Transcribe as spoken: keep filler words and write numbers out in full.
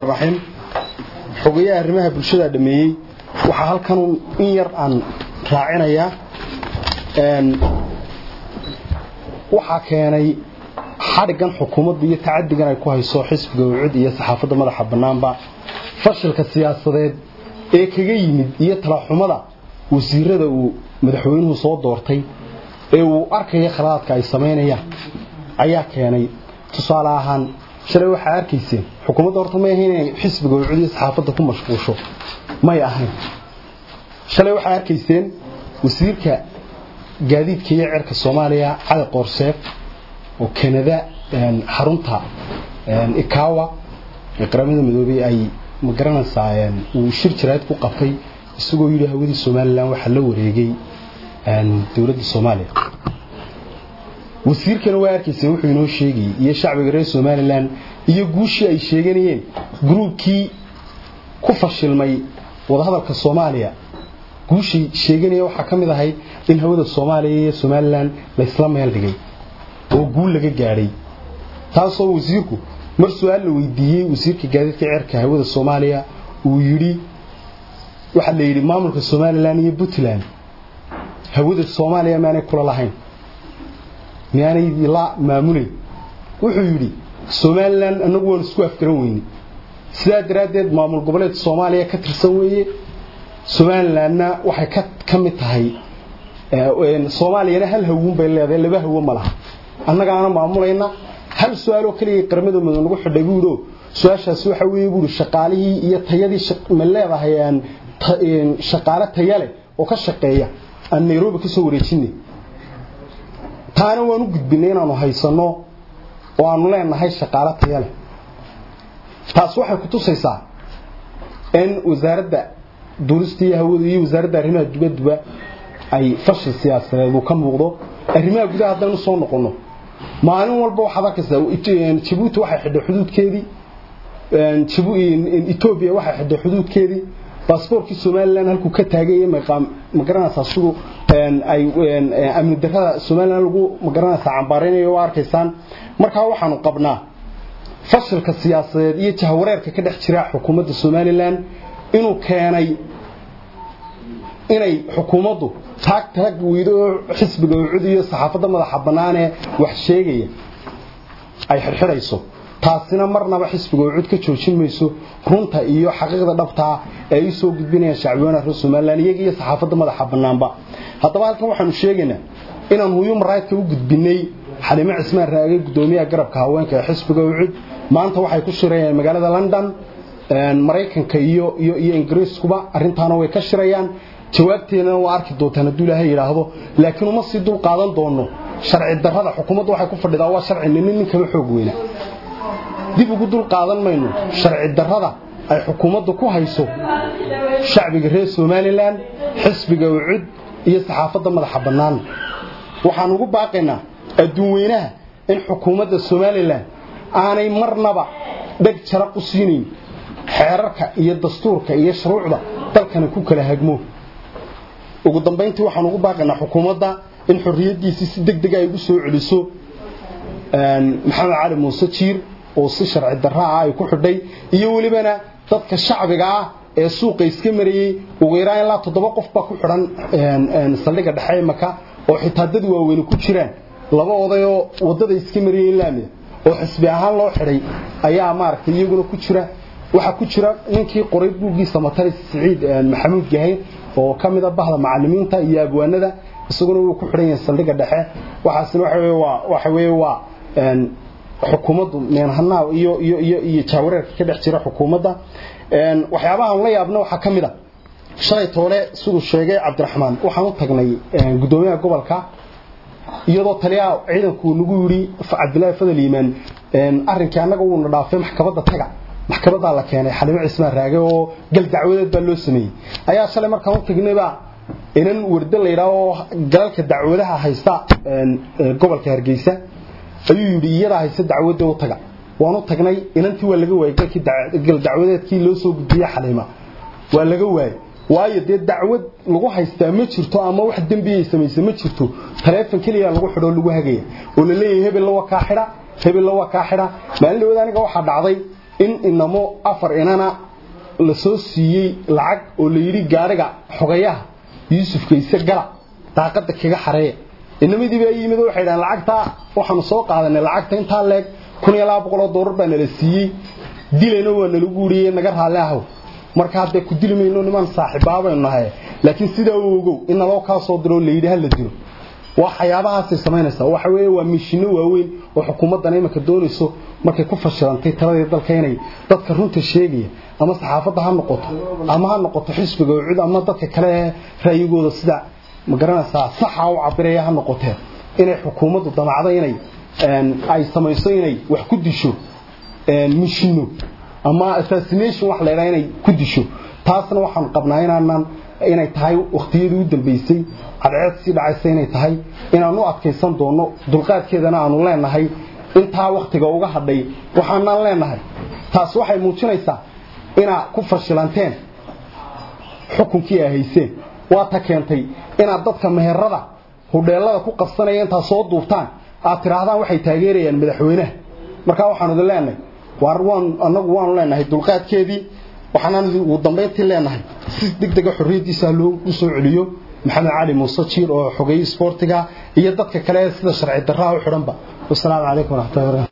الرحيم حقيقة arrimaha bulshada dhameeyay waxa halkan in yar aan raacinaya een waxa keenay xarigan xukuumadda iyo tacadigan ay ku hayso xisbiga wacid iyo saxaafadda madaxa banaanba fashilka siyaasadeed ee kaga yimid iyo tala xumada wasiirada uu madaxweynuhu soo doortay ee uu arkay khalaadka ay sameynayaan ayaa keenay tusaale ahaan shalay waxa arkayseen xukuumadda horta ma ahayn inay xisbiga wacid iyo saxaafadda ku mashquusho ma ahayn shalay waxa arkayseen wasiirka gaadiidka iyo cirka Soomaaliya Cali Qoorseef oo Canada een xarunta een Ikawa ee qaramada midoobay ay ma garanaysaayeen uu shir jiraad ku qabtay isagoo yiri hawada Soomaaliland waxa la wareegay een dawladda Soomaaliya wasiirkana waa arkaysay wuxuu inoo sheegay iyo shacbiga reer Soomaaliland iyo guushii ay sheeganayeen groupkii ku fashilmay wada hadalka Soomaaliya guushii sheeganaya waxa kamid ahay in hawada Soomaaliya iyo Soomaaliland la isla meel dhigay oo guul laga gaaray taasoo wasiirku mar su'aal la weydiiyay wasiirka gaadiidka cirka hawada Soomaaliya uu yiri waxa la yiri maamulka Soomaaliland iyo Puntland hawada Soomaaliya ma aanay kula lahayn miyaanay la maamulay wuxuu yiri Soomaaliland anagu waan isku afkaran weynay sidaa daraadeed maamul goboleed Soomaaliya ka tirsan weeye Soomaalilandna waxay ka kamid tahay ee Soomaaliyana hal hawun bay leedahay laba hawo ma laha annaga aan maamulayna hal su'aalo kaliya qaramada midowga nagu xidhay guudo su'aashaas waxa weeye guud shaqaalihii iyo tayadii ma leedahay aan shaqaale tayale oo ka shaqeeya aan Nairobi ka soo wareejinay taana waan u gudbinay inaanu haysano oo aan leenahay shaqaale tayale taas waxay ku tusaysaa in wasaaradda duulistii hawada iyo wasaaradda arrimaha dibadda ay fashil siyaasadeed ka muuqdo arrimaha gudaha haddana soo noqono maalin walba waxa arkaysaa Djibouti waxay xidhay xuduudkeedii een Djibouti Ethiopia waxay xidhay xuduudkeedii baasaboorkii Soomaaliland halku ka taagay maqam ma garanaysaa sidoo een ay amni darrada Soomaaliland lagu ma garanaysaa cambaarinayo oo arkaysaan marka waxaanu qabnaa fashilka siyaasadeed iyo jahwareerka ka dhex jira xukuumadda Soomaaliland inuu keenay inay xukuumaddu taag taag weydo xisbiga wacid iyo saxaafadda madaxa banaan ee wax sheegaya ay xirxirayso taasina marnaba xisbiga wacid ka joojin mayso runta iyo xaqiiqda dhabta ee ay soo gudbinayaan shacbiyada reer Soomaaliland iyo saxaafadda madaxa banaanba haddaba halkan waxaanu sheegaynaa inaan human rights u gudbinay Xalimo Cismaan Raage gudoomiyaha garabka haweenka ee xisbiga wacid maanta waxay ku shirayaan magaalada London een Mareykanka iyo iyo iyo Ingiriiskuba arintaana way ka shirayaan jawaabteena waa arki doontaan haduu Ilaahay yiraahdo laakiin uma si dul qaadan doono sharci darrada xukuumaddu waxay ku fadhidaa waa sharci nin nin kaba xoog weyna dib ugu dul qaadan mayno sharci darrada ay xukuumaddu ku hayso shacbiga reer Soomaaliland xisbiga wacid iyo saxaafadda madaxa banaan waxaan ugu baaqaynaa adduunweynaha in xukuumadda Soomaaliland aanay marnaba dhag jara u siinin xeerarka iyo dastuurka iyo shuruucda dalkana ku kala hagmo ugu dambeyntii waxaan ugu baaqaynaa xukuumadda in xorriyadiisa si degdeg ah ay u soo celiso een Maxamed Cali Muuse Jiir oo si sharci darro ah ay ku xidhay iyo walibana dadka shacbiga ah ee suuqa iska marayay ugu yaraan ilaa toddoba qof baa ku xiran een een saldhiga dhexe Maka oo xitaa dad waaweyn ku jiraan laba oday oo wadada iska marayay laamida oo xisbi ahaan loo xiray ayaa maaragtay iyaguna ku jira waxa ku jira ninkii qoray buugiisa Matari Saciid Maxamuud Gahay oo kamid ah bahda macallimiinta iyo abwaanada isaguna uu ku xiran yahay saldhiga dhexe waxaasina waxa weeye waa waxa weeye waa een xukuumaddu meenhanaa iyo iyo iyo iyo jaawareerka ka dhex jira xukuumadda een waxyaabaha la yaabna waxa kamid ah shalay toole sidoo sheegay Cabdiraxmaan waxaan u tagnay gudoomiyaha gobolka iyadoo taliya ciidanku nagu yiri Cabdullaahi Fadal Iimaan een arrinkii anaga uu dhaafay maxkamadda taga maxkamadda la keenay Xalimo Cismaan Raage oo gal dacwadeed baa loo sameeyay ayaa shalay markaan u tagnayba inaan warda la yiraahdo galka dacwadaha haysta een gobolka Hargeysa ayuu yiri iyada haysta dacwadda u taga waan u tagnay inantii waa laga waayay galkii gal dacwadeedkii loo soo gudbiyay Xalimo waa laga waayay waayo dee dacwad lagu haystaa ma jirto ama wax dambi ay sameeyay ma jirto taleefan kaliya lagu xidho lagu hagaya oo la leeyahay hebel la waa ka xira hebel la waa ka xira maalin aniga waxa dhacday in inamo afar inana la soo siiyay lacag oo la yiri gaariga xogayaha Yuusuf Kayse gala daaqada kaga xareeya inamidii bay yimid waxay dhaan lacagta waxaan soo qaadanay lacagta inta leeg kun iyo laba boqol oo dollar baan la siiyay dilayna waa lagu guuriyay naga raalaha marka hadda ku dilmayno niman saaxiibaabay nahay laakiin sida uu ogow in loo ka soo diro leeyahay la diro waxyaabahaas ay sameynaysaa waxa weeye waa mishino waaweyn oo xukuumaddan imaka doonayso markay ku fashilantay taladii dalka inay dadka runta sheegaya ama saxaafadda ha noqoto ama ha noqoto xisbiga cid ama dadka kale raayigooda sida ma garanaysaa sax ah oo cabiraya ha noqotee inay xukuumaddu damacdo inay ay samayso inay wax ku disho mishino ama assassination wax leeyahay inay ku disho taasna waxaan qabnaa inaan inay tahay waqtiyadii u dambeysay cadceed si dhacaysa inay tahay inaan u adkeysan doono dulqaadkeedana aanu leenahay inta waqtiga uga hadhay waxaan leenahay taas waxay muujinaysaa ina ku fashilanteen xukunkii ay hayseen waa ta keentay ina dadka meherada hudheelada ku qabsanaya inta soo duubtaan aad tiraahdaan waxay taageerayaan madaxweynaha marka waxaan u leenahay war waan anagu waan leenahay dulqaadkeedii waxaan ugu dambeyntii leenahay si degdeg ah xorriyadiisa loo soo celiyo maxamed cali muuse jiir oo xogay sportiga iyo dadka kale sida sharci darrada u xiranba. Wassalaamu alaykum wa rahmatullahi.